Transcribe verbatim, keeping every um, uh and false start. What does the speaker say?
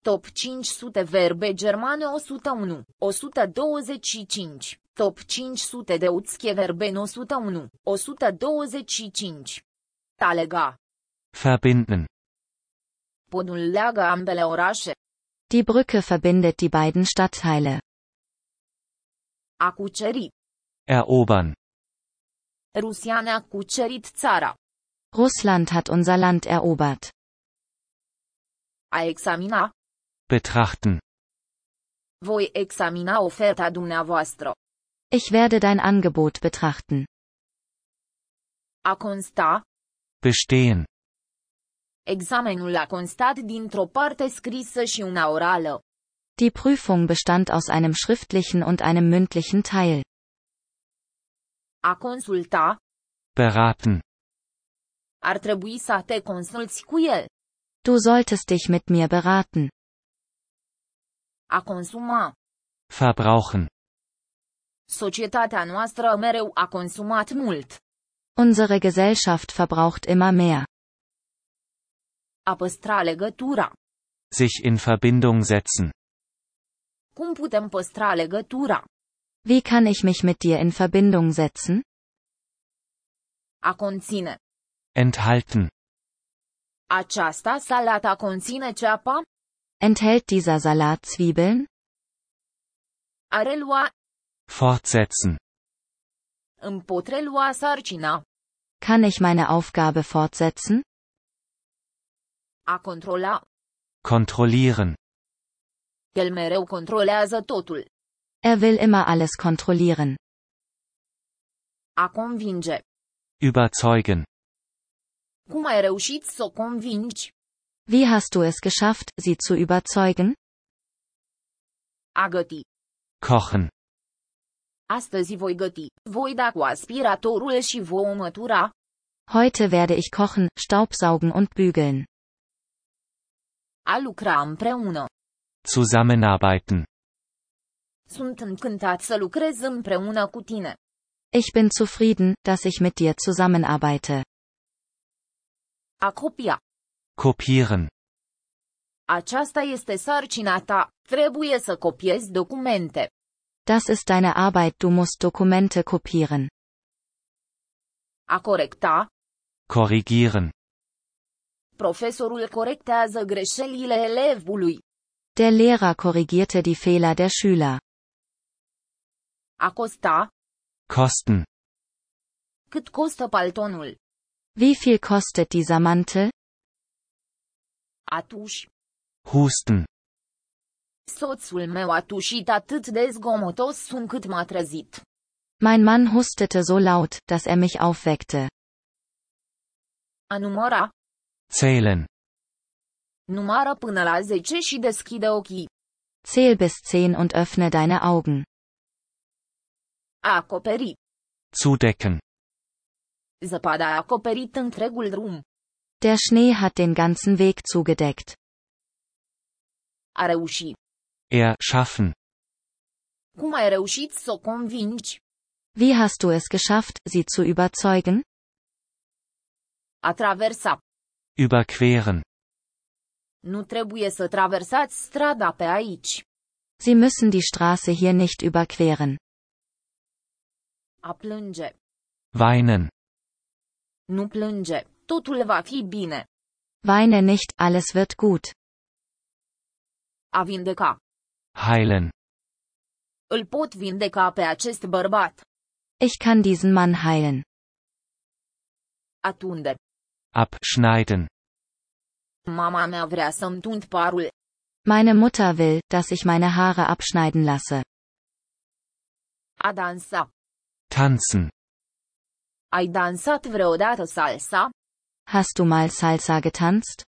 Top cinci sute verbe germane o sută unu, o sută douăzeci și cinci. Top cinci sute de uțche verbe o sută unu, o sută douăzeci și cinci. A lega. Verbinden. Podul leagă ambele orașe. Die Brücke verbindet die beiden Stadtteile. A cuceri. Erobern. Rusia ne-a cucerit țara. Russland hat unser Land erobert. A examina. Betrachten. Voi examina oferta dumneavoastră. Ich werde dein Angebot betrachten. A consta. Bestehen. Examenul a constat dintr-o parte scrisă și una orală. Die Prüfung bestand aus einem schriftlichen und einem mündlichen Teil. A consulta. Beraten. Ar trebui să te consulți cu el. Du solltest dich mit mir beraten. A consuma. Verbrauchen. Societatea noastră mereu a consumat mult. Unsere Gesellschaft verbraucht immer mehr. A păstra legătura. Sich in Verbindung setzen. Cum putem păstra legătura? Wie kann ich mich mit dir in Verbindung setzen? A conține. Enthalten. Aceasta salata conține ceapa? Enthält dieser Salat Zwiebeln? A relua. Fortsetzen. Îmi pot relua sarcina. Kann ich meine Aufgabe fortsetzen? A controla. Kontrollieren. El mereu controlează totul. Er will immer alles kontrollieren. A convinge. Überzeugen. Cum ai reușit să o convingi? Wie hast du es geschafft, sie zu überzeugen? A găti. Kochen. Astăzi voi găti, voi da cu aspiratorul și voi mătura. Heute werde ich kochen, staubsaugen und bügeln. A lucra împreună. Zusammenarbeiten. Sunt încântat să lucrez împreună cu tine. Ich bin zufrieden, dass ich mit dir zusammenarbeite. A copia. Kopieren. Aceasta este sarcina ta, trebuie să copiezi documente. Das ist deine Arbeit, du musst Dokumente kopieren. A corecta. Korrigieren. Profesorul corectează greșelile elevului. Der Lehrer korrigierte die Fehler der Schüler. A costa. Kosten. Cât costă paltonul? Wie viel kostet dieser Mantel? A tuși. Husten. Soțul meu a tușit atât de zgomotos încât m-a trezit. Mein Mann hustete so laut, dass er mich aufweckte. A număra. Zählen. Numără până la zece și deschide ochii. Zähl bis zehn und öffne deine Augen. A acoperi. Zudecken. Zăpada a acoperit întregul drum. Der Schnee hat den ganzen Weg zugedeckt. A reuși. Erschaffen. Cum ai reușit să o convingi? Wie hast du es geschafft, sie zu überzeugen? A traversa. Überqueren. Nu trebuie să traversați strada pe aici. Sie müssen die Straße hier nicht überqueren. A plânge. Weinen. Nu plânge, totul va fi bine. Weine nicht, alles wird gut. A vindeca. Heilen. Îl pot vindeca pe acest bărbat. Ich kann diesen Mann heilen. A tunde. Abschneiden. Mama mea vrea să-mi tund parul. Meine Mutter will, dass ich meine Haare abschneiden lasse. A dansa. Tanzen. Ai dansat vreodată salsa? Hast du mal Salsa getanzt?